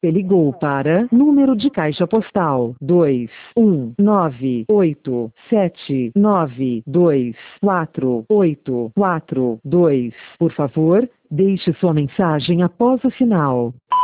Ligou para número de caixa postal 21987924842. Por favor, deixe sua mensagem após o sinal.